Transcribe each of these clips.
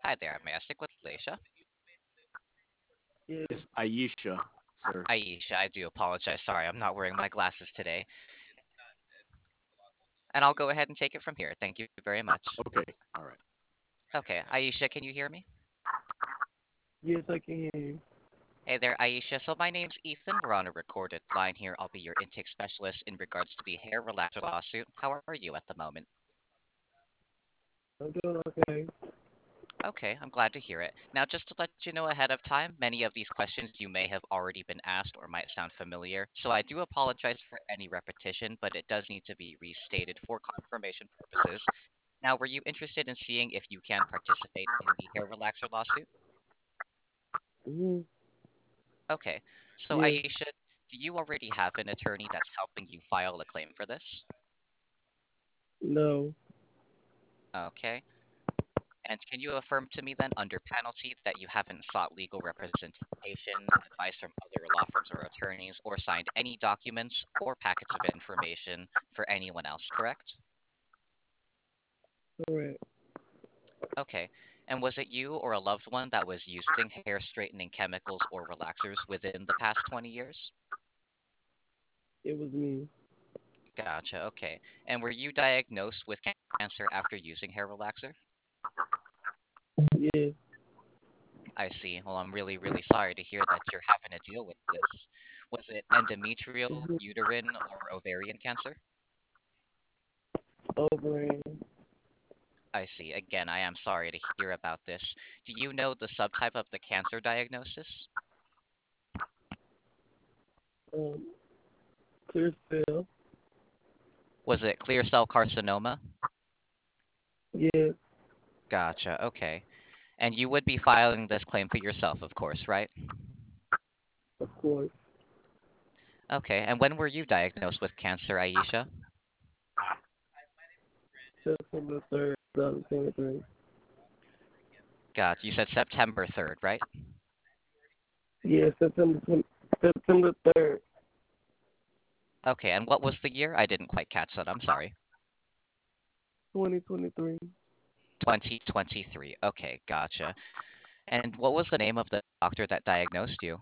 Hi there, may I speak with Leisha? Yeah, It's Aisha, sir. Aisha, I do apologize. Sorry, I'm not wearing my glasses today. And I'll go ahead and take it from here. Thank you very much. Okay, all right. Okay, Aisha, can you hear me? yes, I can hear you. Hey there, Aisha. So my name's Ethan. We're on a recorded line here. I'll be your intake specialist in regards to the hair relaxer lawsuit. How are you at the moment? I'm doing okay. Okay, I'm glad to hear it. Now, just to let you know ahead of time, many of these questions you may have already been asked or might sound familiar, so I do apologize for any repetition, but it does need to be restated for confirmation purposes. Now, were you interested in seeing if you can participate in the hair relaxer lawsuit? Hmm. Okay, so Yeah, Aisha, do you already have an attorney that's helping you file a claim for this? no, Okay. And can you affirm to me then, under penalty, that you haven't sought legal representation, advice from other law firms or attorneys, or signed any documents or packets of information for anyone else, correct? correct. Okay. And was it you or a loved one that was using hair straightening chemicals or relaxers within the past 20 years? It was me. Gotcha. Okay. And were you diagnosed with cancer after using hair relaxer? Yeah, I see. Well, I'm really, really sorry to hear that you're having to deal with this. Was it endometrial, hmm. uterine, or ovarian cancer? Overhand. I see. Again, I am sorry to hear about this. Do you know the subtype of the cancer diagnosis? Um, clear cell. Was it clear cell carcinoma? Yeah, Gotcha. Okay. And you would be filing this claim for yourself, of course, right? of course. Okay. And when were you diagnosed with cancer, Aisha? September 3rd, 2023. Gotcha. You said September 3rd, right? Yeah, September 3rd, Okay. And what was the year? I didn't quite catch that. I'm sorry. 2023. 2023. Okay. Gotcha. And what was the name of the doctor that diagnosed you?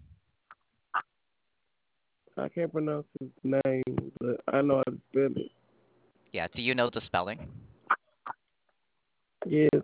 I can't pronounce his name, but I know how to spell it. Yeah. Do you know the spelling? Yes,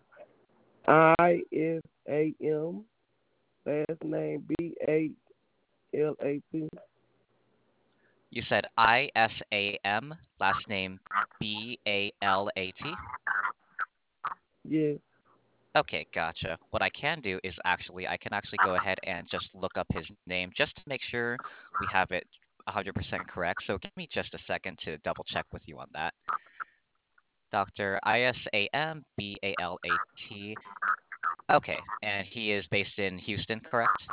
ISAM. Last name BALAT. You said ISAM, last name BALAT. Yes. Okay, gotcha. What I can do is I can actually go ahead and just look up his name just to make sure we have it 100% correct. So give me just a second to double check with you on that. Dr. ISAM BALAT. Okay, and he is based in Houston, correct?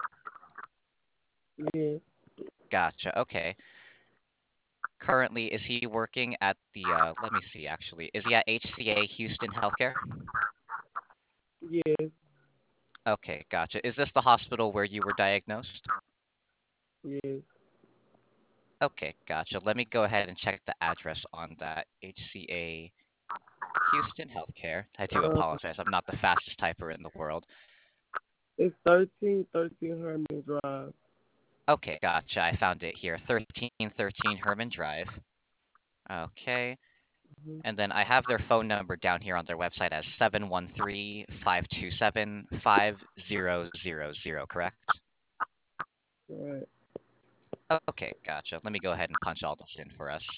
Yes. Gotcha. Okay. Currently, is he working at the, let me see actually, is he at HCA Houston Healthcare? Yes. Okay, gotcha. Is this the hospital where you were diagnosed? Yes. Okay, gotcha. Let me go ahead and check the address on that. HCA Houston Healthcare. I do Uh, apologize. I'm not the fastest typer in the world. it's 1313 Herman Drive. Okay, gotcha. I found it here. 1313 Herman Drive. Okay. Hmm. And then I have their phone number down here on their website as 713-527-5000, correct? Right. Okay, gotcha. Let me go ahead and punch all this in for us.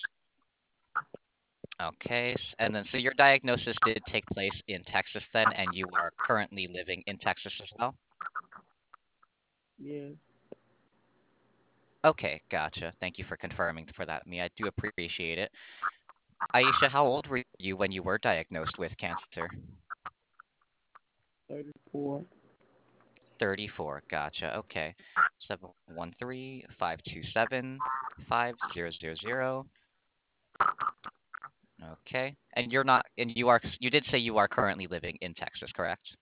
Okay, and then so your diagnosis did take place in Texas then, and you are currently living in Texas as well? Yes. Okay, gotcha. Thank you for confirming for that, me. I do appreciate it. Aisha, how old were you when you were diagnosed with cancer? 34. 34. Gotcha. Okay. 713-527-5000. Okay. And you're not, and you did say you are currently living in Texas, correct?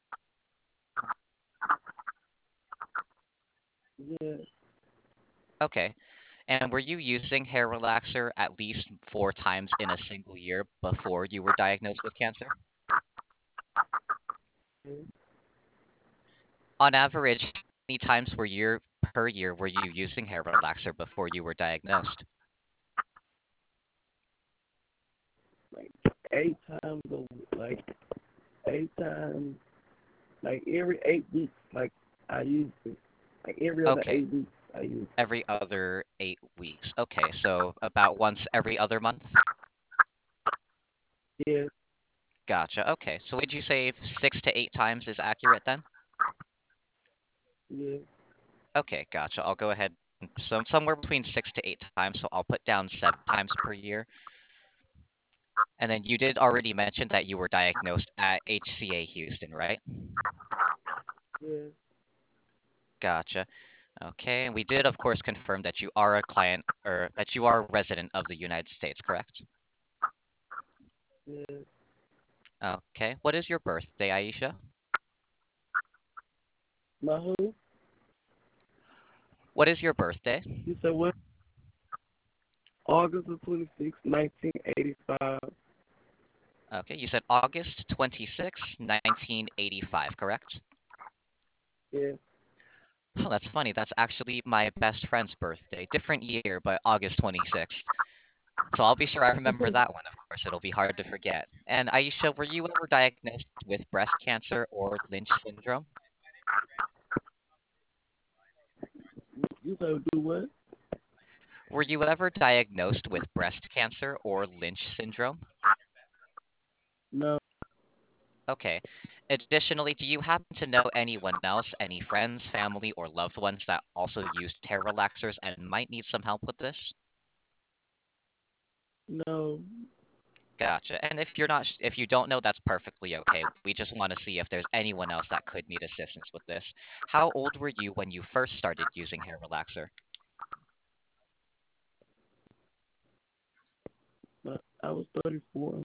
Yes. Okay. And were you using hair relaxer at least 4 times in a single year before you were diagnosed with cancer? On average, how many times per year were you using hair relaxer before you were diagnosed? like 8 times a like 8 times, like every 8 weeks. Like I use it. Like every other Okay, 8 weeks, I use every other 8 weeks. Okay, so about once every other month? it. Yeah, Gotcha. Okay, so would you say 6 to 8 times is accurate then? yeah, Okay, gotcha. I'll go ahead. Somewhere between 6 to 8 times, so I'll put down 7 times per year. And then you did already mention that you were diagnosed at HCA Houston, right? yeah, Gotcha. Okay, and we did, of course, confirm that you are a client or that you are a resident of the United States, correct? yeah. Okay, what is your birthday, Aisha? My who? What is your birthday? You said what? August the 26th, 1985. Okay, you said August 26, 1985, correct? Yeah. Oh, that's funny. That's actually my best friend's birthday. Different year, but August 26th. So I'll be sure I remember that one, of course. It'll be hard to forget. And Aisha, were you ever diagnosed with breast cancer or Lynch syndrome? You said do what? Were you ever diagnosed with breast cancer or Lynch syndrome? No, Okay. Additionally, do you happen to know anyone else, any friends, family, or loved ones that also used hair relaxers and might need some help with this? no, Gotcha. And if you don't know, that's perfectly okay. We just want to see if there's anyone else that could need assistance with this. How old were you when you first started using hair relaxer? but I was 34.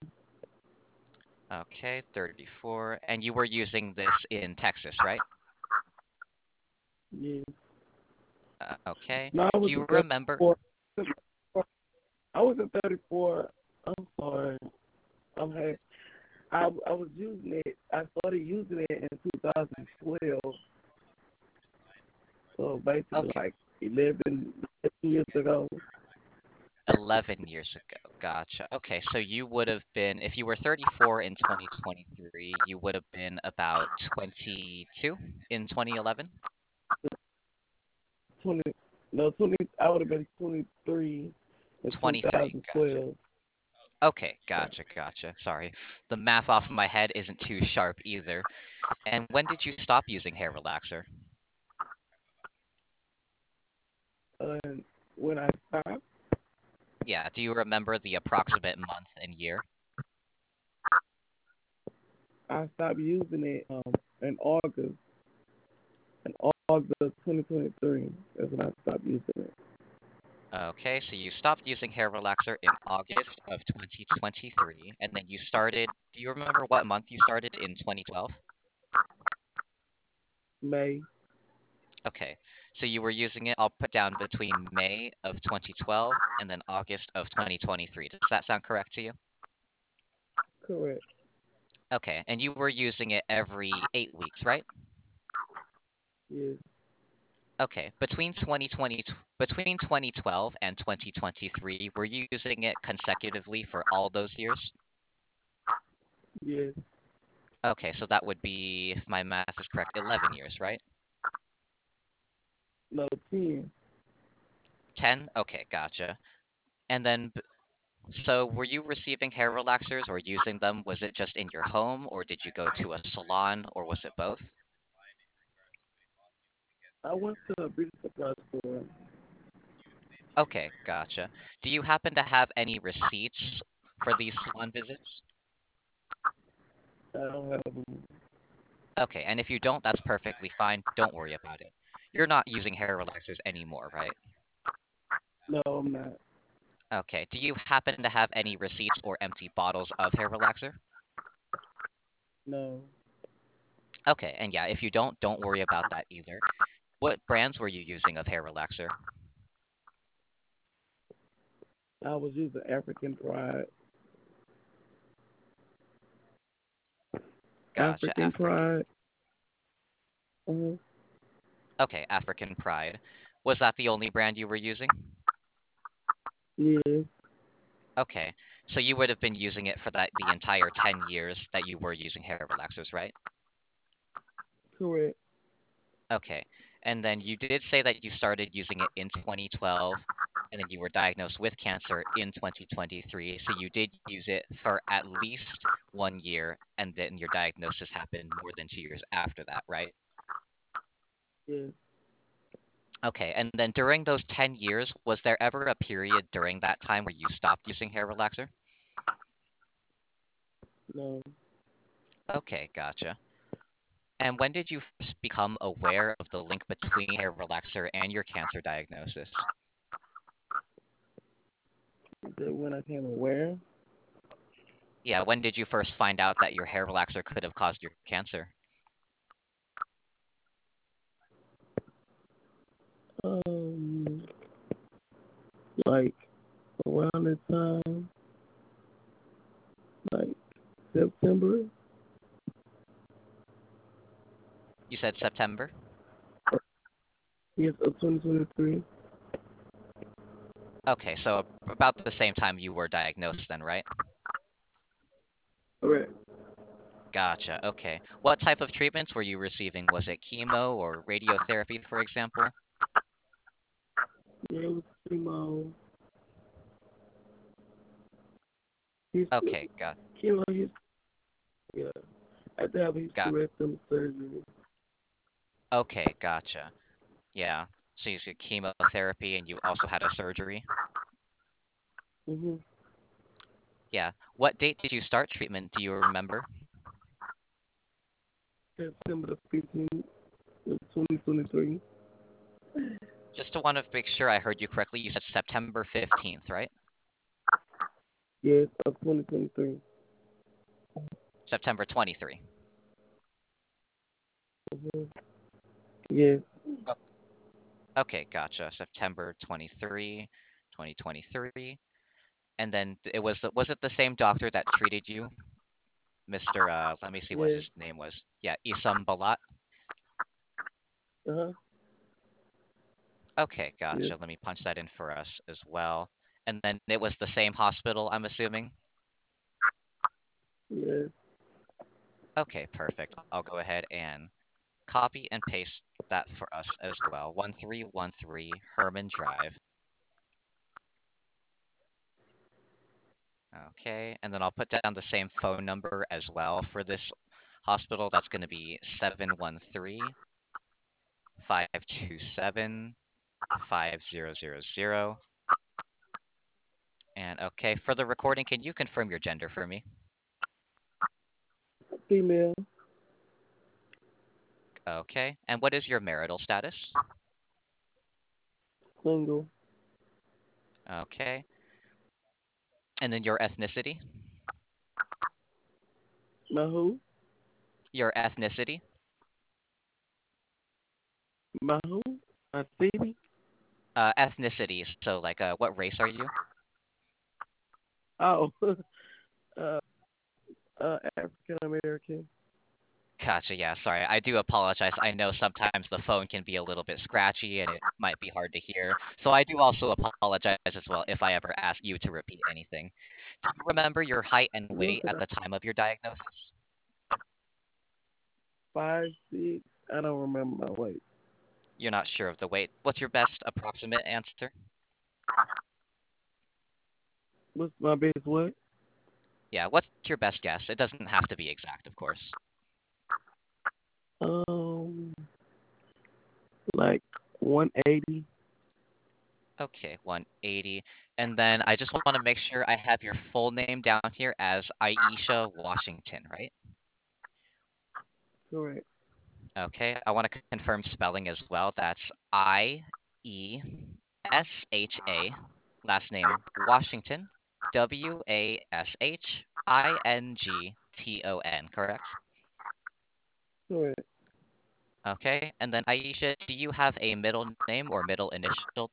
Okay, 34. And you were using this in Texas, right? Yeah. Okay. No, I Do was you in remember? 34. I was in 34. I'm sorry. I'm happy. I was using it. I started using it in 2012. So basically, Okay, like 11 years ago. 11 years ago. Gotcha. Okay, so you would have been, if you were 34 in 2023, you would have been about 22 in 2011? 20. No, 20. I would have been 23 in 23. Gotcha. 2012. Okay, Yeah. gotcha. Sorry. The math off my head isn't too sharp either. And when did you stop using hair relaxer? And when I stopped, Yeah, do you remember the approximate month and year? I stopped using it in August. In August 2023, that's when I stopped using it. Okay, so you stopped using hair relaxer in August of 2023, and then you started, do you remember what month you started in 2012? May. Okay, so you were using it, I'll put down between May of 2012 and then August of 2023. Does that sound correct to you? Correct. Okay, and you were using it every 8 weeks, right? Yes. Okay, between 2012 and 2023, were you using it consecutively for all those years? Yes. Okay, so that would be, if my math is correct, 11 years, right? No, 10. 10? Okay, gotcha. And then, so were you receiving hair relaxers or using them? Was it just in your home, or did you go to a salon, or was it both? I went to a beauty supply store. Okay, gotcha. Do you happen to have any receipts for these salon visits? I don't have them. Okay, and if you don't, that's perfectly fine. Don't worry about it. You're not using hair relaxers anymore, right? No, I'm not. Okay. Do you happen to have any receipts or empty bottles of hair relaxer? No. Okay, and yeah, if you don't worry about that either. What brands were you using of hair relaxer? I was using African Pride. Gotcha. African Pride. Mm-hmm. Okay, African Pride. Was that the only brand you were using? Yeah, Okay, so you would have been using it for the entire 10 years that you were using hair relaxers, right? correct. Okay, and then you did say that you started using it in 2012, and then you were diagnosed with cancer in 2023. So you did use it for at least 1 year, and then your diagnosis happened more than 2 years after that, right? Yeah, Okay, and then during those 10 years, was there ever a period during that time where you stopped using hair relaxer? no. Okay, gotcha. And when did you first become aware of the link between hair relaxer and your cancer diagnosis? That when I came aware, Yeah, when did you first find out that your hair relaxer could have caused your cancer? um, like around the time, like September, You said September? yes, of 2023. Okay, so about the same time you were diagnosed then, right? Correct. Gotcha, okay. What type of treatments were you receiving? Was it chemo or radiotherapy, for example? Yeah, it was chemo. His Okay, chemo. Yeah. I had to have a got, hysterectomy surgery. okay, gotcha. Yeah, so you said chemotherapy and you also had a surgery? Mm-hmm. Yeah. What date did you start treatment? Do you remember? September the 15th of 2023. Just to want to make sure I heard you correctly, you said September 15th, right? Yes, of 2023. September 23. Mm-hmm. Yes, Oh, okay, gotcha. September 23, 2023. And then was it the same doctor that treated you? Mr. Let me see what yes. his name was. Yeah, Isam Balat. Uh-huh. Okay, Yes, gotcha. Let me punch that in for us as well. And then it was the same hospital, I'm assuming. yes. Okay, perfect. I'll go ahead and copy and paste that for us as well. 1313 Herman Drive. Okay, and then I'll put down the same phone number as well for this hospital. That's going to be 713-527-5000. And okay, for the recording, can you confirm your gender for me? Female, Okay, and what is your marital status? single. Okay, and then your ethnicity? My who? Your ethnicity? My who? My city? Ethnicity, so like what race are you? Oh, uh, African American. Gotcha, yeah, sorry. I do apologize. I know sometimes the phone can be a little bit scratchy and it might be hard to hear. So I do also apologize as well if I ever ask you to repeat anything. Do you remember your height and You weight said at the time of your diagnosis? 5'6". I don't remember my weight. You're not sure of the weight. What's your best approximate answer? What's my best what? Yeah, what's your best guess? It doesn't have to be exact, of course. Um, like 180. Okay, 180. And then I just want to make sure I have your full name down here as Aisha Washington, right? Correct. Okay, I want to confirm spelling as well. That's Iesha, last name Washington, Washington, correct? Correct. Okay, and then Aisha, do you have a middle name or middle initial?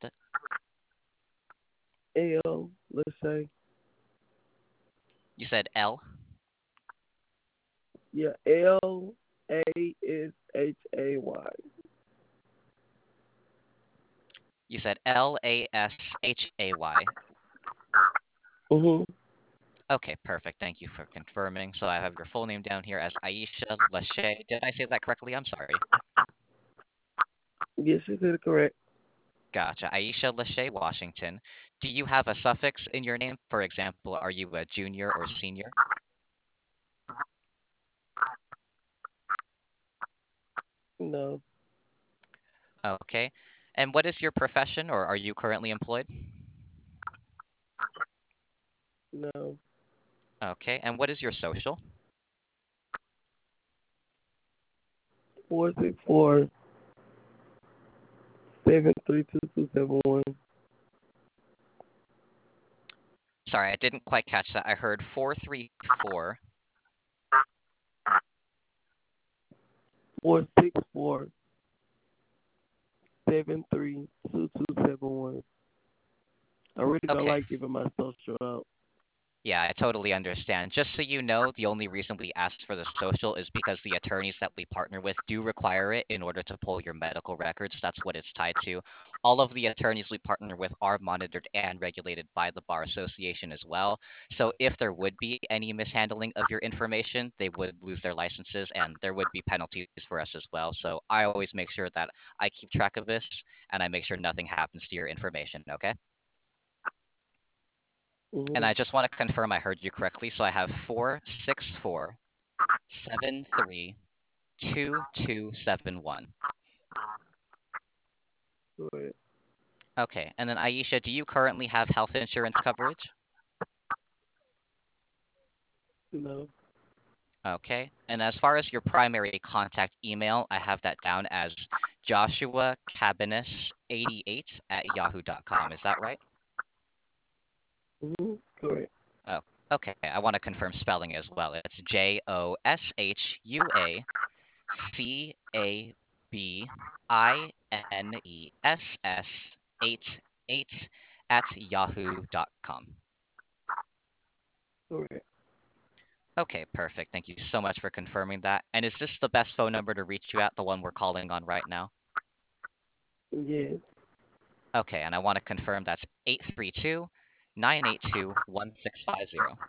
L. Let's say You said L. Yeah, Lashay. You said Lashay. Mhm. Okay, perfect. Thank you for confirming. So I have your full name down here as Aisha Lachey. Did I say that correctly? I'm sorry. Yes, you did it correct. Gotcha. Aisha Lachey, Washington. Do you have a suffix in your name? For example, are you a junior or senior? No, Okay. And what is your profession, or are you currently employed? no. Okay. And what is your social? 464-732-271. Sorry, I didn't quite catch that. I heard 434. 464-732-2271. I really don't Okay. like giving my social out. Yeah, I totally understand. Just so you know, the only reason we asked for the social is because the attorneys that we partner with do require it in order to pull your medical records. That's what it's tied to. All of the attorneys we partner with are monitored and regulated by the Bar Association as well. So if there would be any mishandling of your information, they would lose their licenses and there would be penalties for us as well. So I always make sure that I keep track of this and I make sure nothing happens to your information, okay? And Mhm. I just want to confirm I heard you correctly. So I have 464-73-2271. Go ahead. Okay. And then Aisha, do you currently have health insurance coverage? No. Okay. And as far as your primary contact email, I have that down as Joshua Cabanis88 at yahoo.com. Is that right? Mhm. Correct. Oh, okay. I want to confirm spelling as well. It's JOSHUACABINESS 8 yahoo.com. Correct. Okay, perfect. Thank you so much for confirming that. And is this the best phone number to reach you at, the one we're calling on right now? Yes. Okay, and I want to confirm that's 832-982-1650.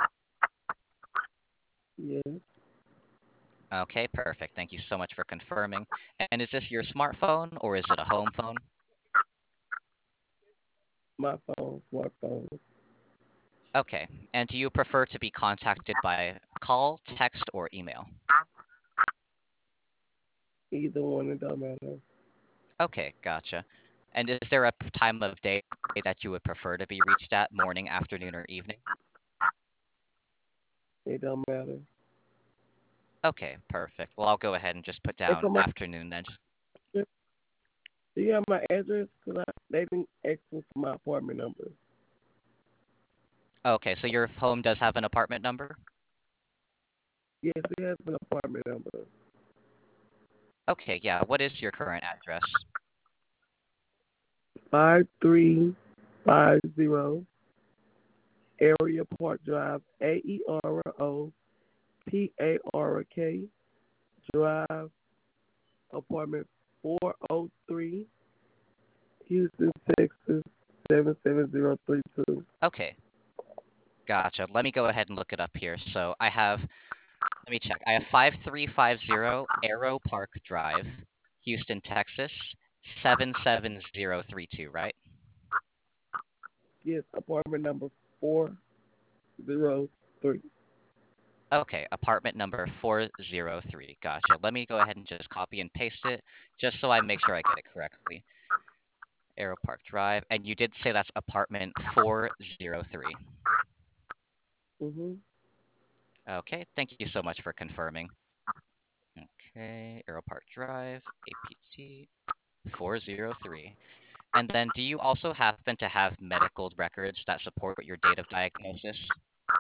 Yes. Okay, perfect. Thank you so much for confirming. And is this your smartphone or is it a home phone? My phone, smartphone. Okay. And do you prefer to be contacted by call, text, or email? Either one, it don't matter. Okay, gotcha. And is there a time of day that you would prefer to be reached at, morning, afternoon, or evening? It don't matter. Okay, perfect. Well, I'll go ahead and just put If down I'm afternoon then. do you have my address? Cause they didn't ask me for my apartment number. Okay, so your home does have an apartment number? Yes, it has an apartment number. Okay, yeah. What is your current address? 5350 Area Park Drive, AEROPARK Drive, apartment 403, Houston, Texas 77032. Okay, gotcha. Let me go ahead and look it up here. So I have, let me check. I have 5350 Arrow Park Drive, Houston, Texas, 77032, right? Yes, apartment number 403. Okay, apartment number 403. Gotcha. Let me go ahead and just copy and paste it just so I make sure I get it correctly. Arrow Park Drive. And you did say that's apartment 403. Mm-hmm. Okay, thank you so much for confirming. Okay, Arrow Park Drive, APT 403. And then do you also happen to have medical records that support your date of diagnosis?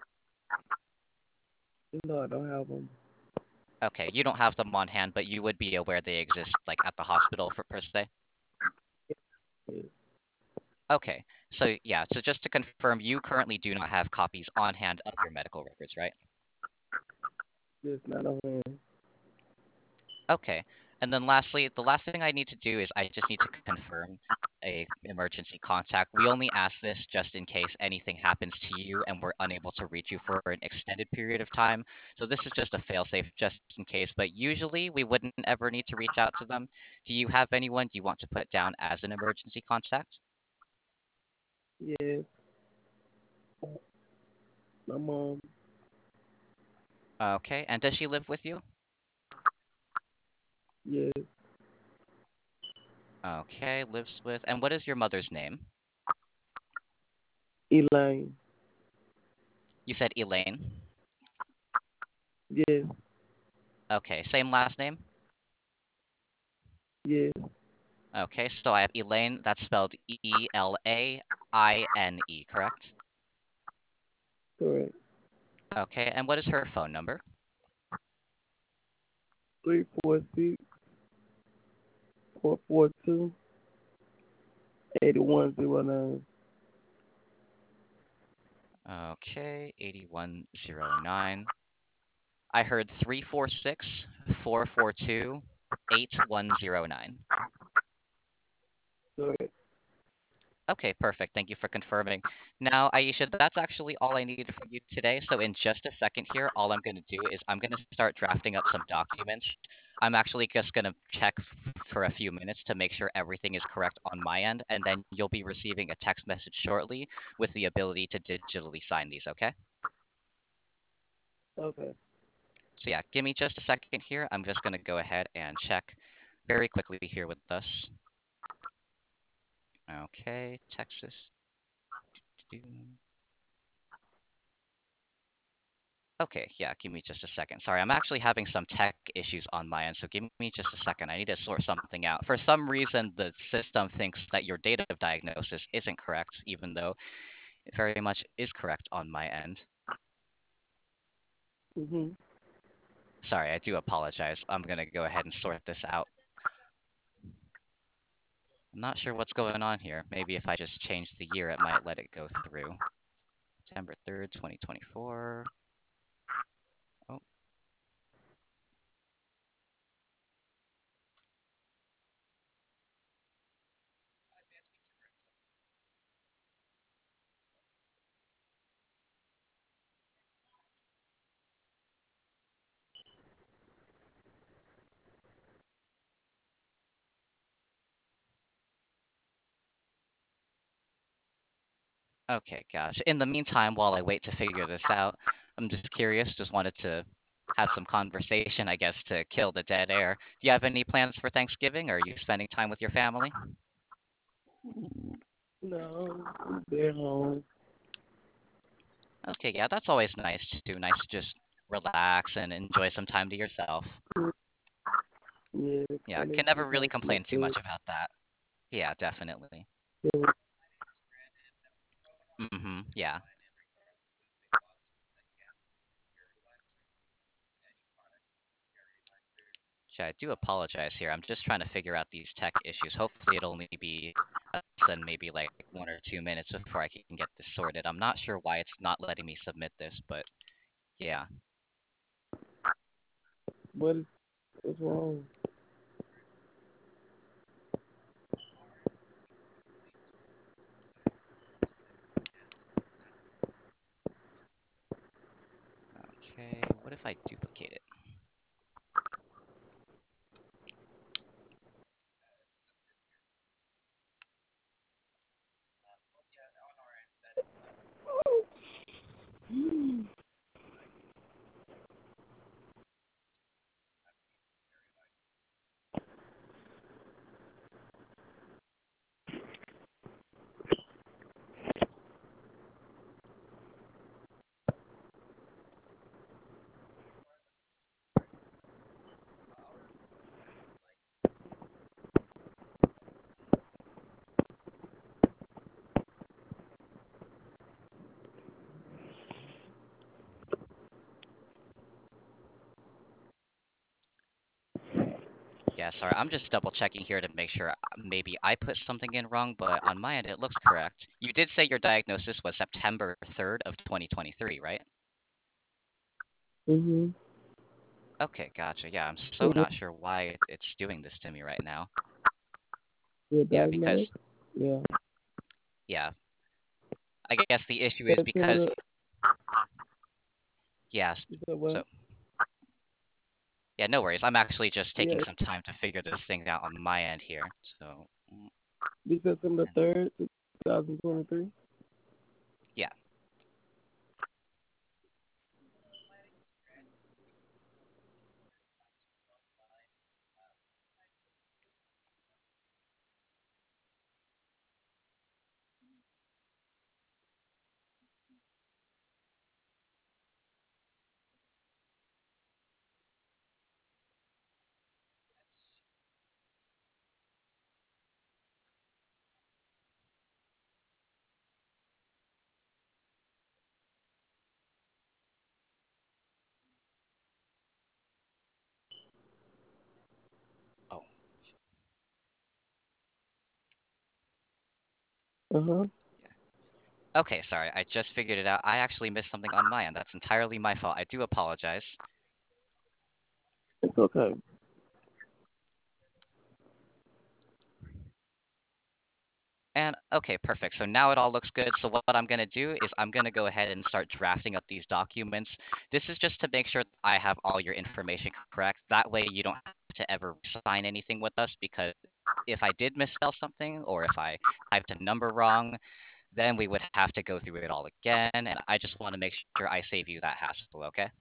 No, I don't have them. Okay, you don't have them on hand, but you would be aware they exist like at the hospital for per se? Yes. Okay, so yeah, so just to confirm, you currently do not have copies on hand of your medical records, right? Just not on hand. Okay. And then lastly, the last thing I need to do is I just need to confirm a emergency contact. We only ask this just in case anything happens to you and we're unable to reach you for an extended period of time. So this is just a fail-safe just in case, but usually we wouldn't ever need to reach out to them. Do you have anyone you want to put down as an emergency contact? Yes, my mom. Okay. And does she live with you? Yes, Okay, lives with. And what is your mother's name? Elaine. You said Elaine. Yes, Okay, same last name? yes, Okay, so I have Elaine, that's spelled Elaine, correct? correct. Okay, and what is her phone number? 346-442-8109. Okay, 8109. I heard 346-442-8109. Correct. Okay, perfect. Thank you for confirming. Now, Aisha, that's actually all I needed from you today. So in just a second here, all I'm going to do is I'm going to start drafting up some documents. I'm actually just going to check for a few minutes to make sure everything is correct on my end, and then you'll be receiving a text message shortly with the ability to digitally sign these, okay? Okay. So yeah, give me just a second here. I'm just going to go ahead and check very quickly here with us. Okay, Texas. Okay, yeah, give me just a second. Sorry, I'm actually having some tech issues on my end, so give me just a second. I need to sort something out. For some reason, the system thinks that your date of diagnosis isn't correct, even though it very much is correct on my end. Mhm. Sorry, I do apologize. I'm gonna go ahead and sort this out. I'm not sure what's going on here. Maybe if I just change the year, it might let it go through. September 3rd, 2024. Oh, okay, gosh. In the meantime, while I wait to figure this out, I'm just curious, just wanted to have some conversation, I guess, to kill the dead air. Do you have any plans for Thanksgiving? Or are you spending time with your family? No, they're home. Okay, yeah, that's always nice too. Nice to just relax and enjoy some time to yourself. Yeah, Yeah, spending can never some really time with my complain too kids. much about that. Yeah, definitely. Yeah. Yeah. Actually, I do apologize here. I'm just trying to figure out these tech issues. Hopefully it'll only be less than maybe like 1 or 2 minutes before I can get this sorted. I'm not sure why it's not letting me submit this, but yeah. What's wrong? Okay, what if I duplicate it? Yeah, sorry, I'm just double checking here to make sure maybe I put something in wrong, but on my end it looks correct. You did say your diagnosis was September 3rd of 2023, right? Mhm. Okay, gotcha. Yeah, I'm so So not sure why it's doing this to me right now. you're Yeah, diagnosed? because Yeah. yeah, I guess the issue is because September, yes. you said So what? yeah, no worries. I'm actually just taking Yeah, some time to figure this thing out on my end here. So December 3rd, 2023. yeah. Oh, Uh-huh. yeah. Okay, sorry. I just figured it out. I actually missed something on my end. That's entirely my fault. I do apologize. It's okay. And okay, perfect. So now it all looks good. So what I'm going to do is I'm going to go ahead and start drafting up these documents. This is just to make sure that I have all your information correct. That way you don't have to ever sign anything with us because if I did misspell something or if I typed a number wrong, then we would have to go through it all again. And I just want to make sure I save you that hassle, okay?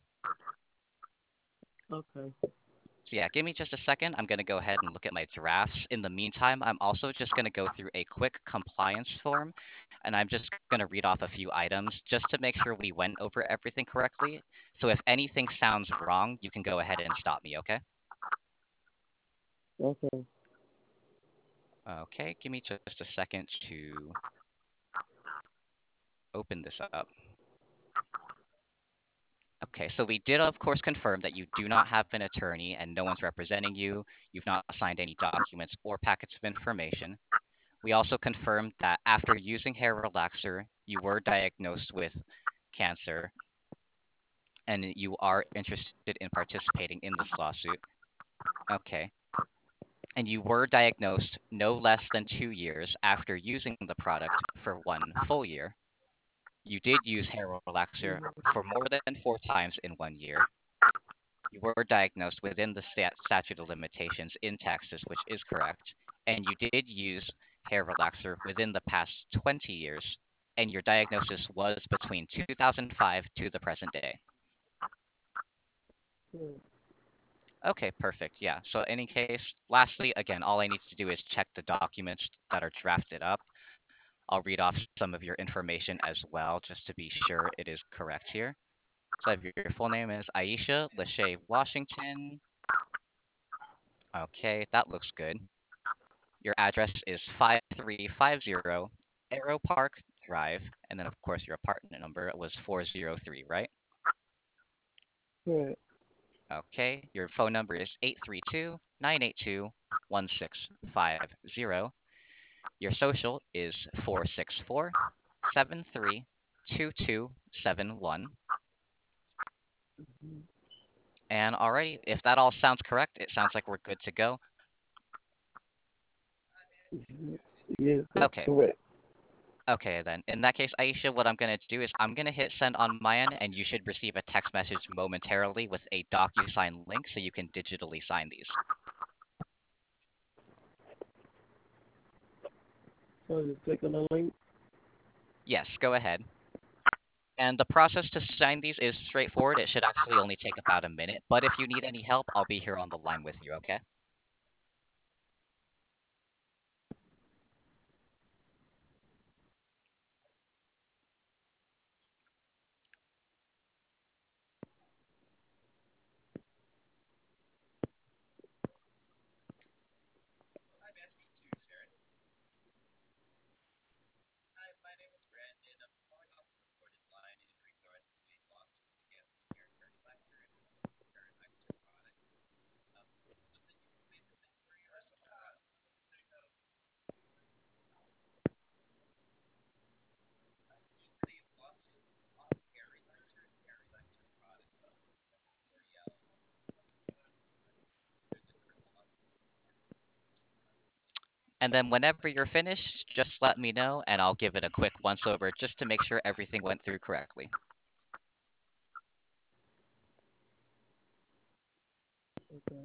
Okay. So yeah, give me just a second. I'm going to go ahead and look at my drafts. In the meantime, I'm also just going to go through a quick compliance form, and I'm just going to read off a few items just to make sure we went over everything correctly. So if anything sounds wrong, you can go ahead and stop me, okay? Okay. Okay, give me just a second to open this up. Okay, so we did, of course, confirm that you do not have an attorney and no one's representing you. You've not signed any documents or packets of information. We also confirmed that after using hair relaxer, you were diagnosed with cancer and you are interested in participating in this lawsuit. Okay. And you were diagnosed no less than 2 years after using the product for 1 full year. You did use hair relaxer Mhm. for more than 4 times in 1 year. You were diagnosed within the statute of limitations in Texas, which is correct. And you did use hair relaxer within the past 20 years. And your diagnosis was between 2005 to the present day. Yeah. Okay, perfect. Yeah. So, in any case, lastly, again, all I need to do is check the documents that are drafted up. I'll read off some of your information as well, just to be sure it is correct here. So, your full name is Aisha Lachey Washington. Okay, that looks good. Your address is 5350 Arrow Park Drive. And then, of course, your apartment number was 403, right? Right. Okay. Your phone number is 832-982-1650. Your social is 464-732271. Mhm. And alrighty, if that all sounds correct, it sounds like we're good to go. Mhm. Yes, that's Okay. correct. Okay, then. In that case, Aisha, what I'm going to do is I'm going to hit send on my end, and you should receive a text message momentarily with a DocuSign link so you can digitally sign these. So just click on the link. Yes, go ahead. And the process to sign these is straightforward. It should actually only take about a minute, but if you need any help, I'll be here on the line with you, okay? And then whenever you're finished, just let me know and I'll give it a quick once over just to make sure everything went through correctly. Okay.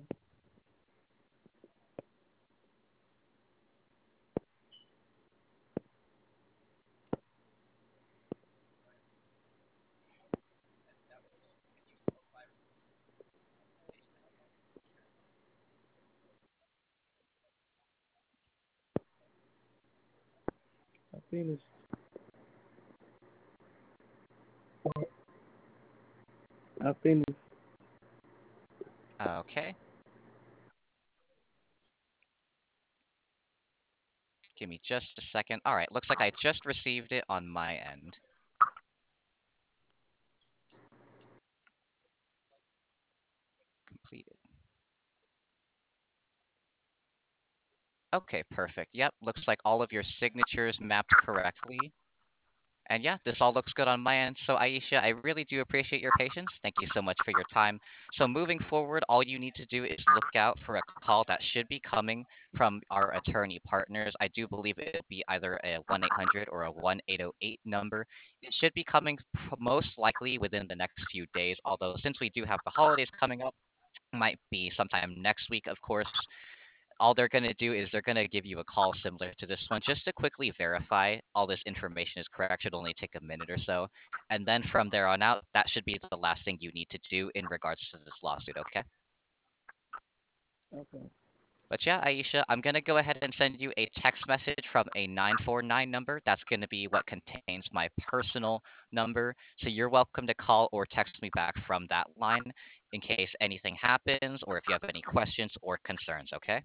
I finished. I finished. Okay, give me just a second. All right, looks like I just received it on my end. Completed. Okay, perfect. Yep, looks like all of your signatures mapped correctly. And yeah, this all looks good on my end. So Aisha, I really do appreciate your patience. Thank you so much for your time. So moving forward, all you need to do is look out for a call that should be coming from our attorney partners. I do believe it would be either a 1-800 or a 1-808 number. It should be coming most likely within the next few days, although since we do have the holidays coming up, might be sometime next week, of course. All they're going to do is they're going to give you a call similar to this one just to quickly verify all this information is correct. Should only take a minute or so. And then from there on out, that should be the last thing you need to do in regards to this lawsuit, okay? Okay. But yeah, Aisha, I'm going to go ahead and send you a text message from a 949 number. That's going to be what contains my personal number. So you're welcome to call or text me back from that line in case anything happens or if you have any questions or concerns, okay?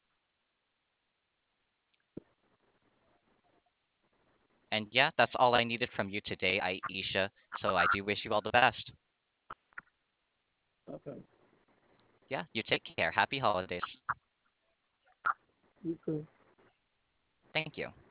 And yeah, that's all I needed from you today, Aisha. So I do wish you all the best. Okay. Yeah, you take care. Happy holidays. You too. Thank you.